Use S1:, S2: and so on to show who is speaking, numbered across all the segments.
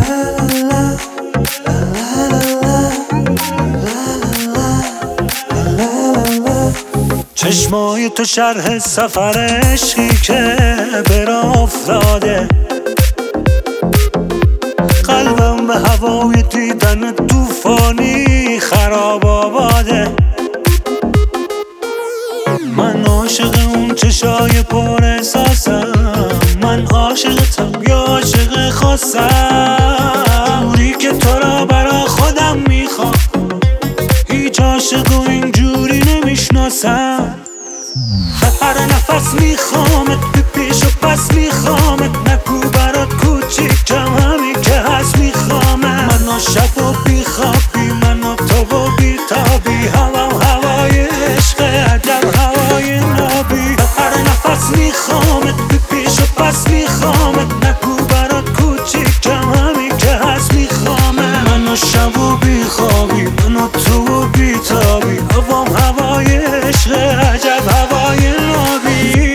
S1: چشمای تو شرح سفر عشقی که برا افتاده، قلبم به هوای دیدن توفانی خراب آباده. من عاشق اون چشای پر احساسم، من عاشقتم یا عاشق خاصم، جوری که تو را برا خودم میخوام، هیچ عاشق و اینجوری نمیشناسم. هر نفس میخوامت، بی پیش و پس میخوامت، نگو برات کوچیک کم همی که هست میخوامت. من و شب و بی خوابی، من و تو و بی تابی، هوای عشق عجب هوای نابی. هر نفس میخوامت، بی پیش و پس میخوامت، نگو برات کوچیک کم همی که هست میخوامت. من و شب و بی خوابی، من و تو و بی تابی، هوای عشق عجب هوای نابی.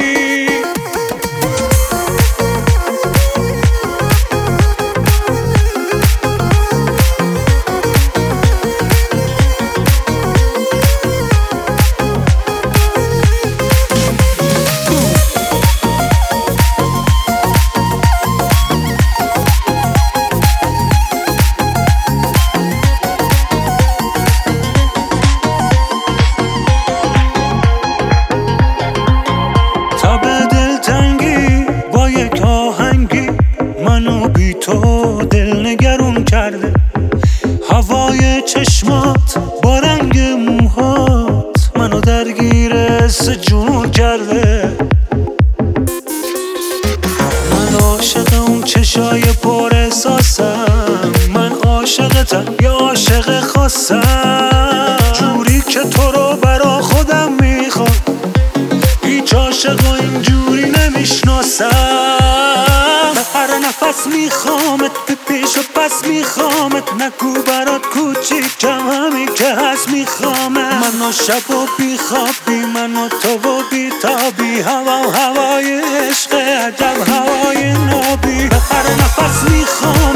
S1: منو بی تو دل نگرون کرده، هوای چشمات با رنگ موهات منو درگیر حس جنون کرده. من عاشق اون چشای پر احساسم، من عاشقتم یا عاشق خاصم، جوری که تو رو برا خودم میخوام، هیچ عاشق و اینجوری نمیشناسم. هر نفس میخوامت، بی پیش و پس میخوامت، نگو برات کوچیک کم همی که هست میخوامت. من و شب و بی خوابی، من و تو و بی تابی، هوای عشق عجب هوای نابی. هر نفس میخوام